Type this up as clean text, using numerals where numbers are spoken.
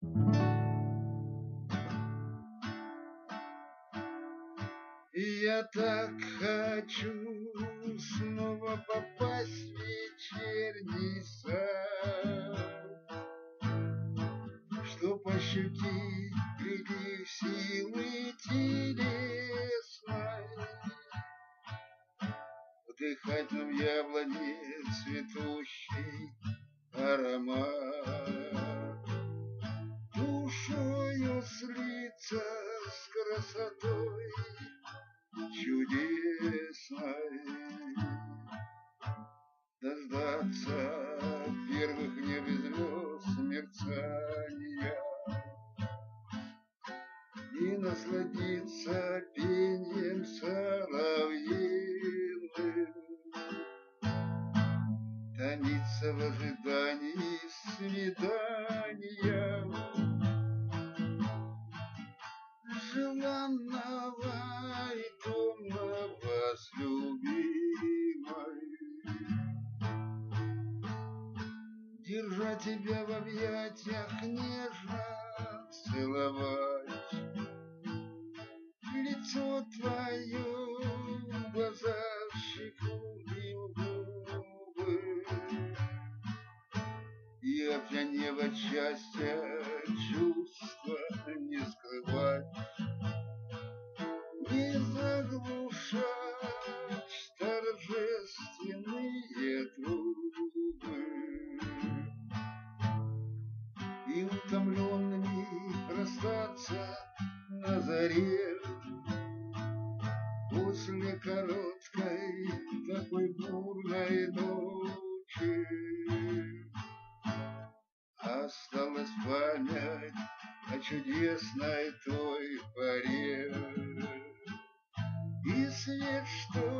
Я так хочу снова попасть в вечерний сад, чтоб ощутить прилив силы телесной, вдыхать в яблоне цветущий аромат, душою слиться с красотой чудесной, дождаться первых небес звезд мерцания и насладиться пением соловьиным, томиться в ожидании свидания желанного и томного с любимой, держа тебя в объятиях, нежно целовать лицо твое, глаза, щеку и губы, и опьянев от счастья чувства не скрывать, не заглушать торжественные трубы, и утомленными расстаться на заре после короткой такой бурной ночи. Осталась память о чудесной той поре, и свет, что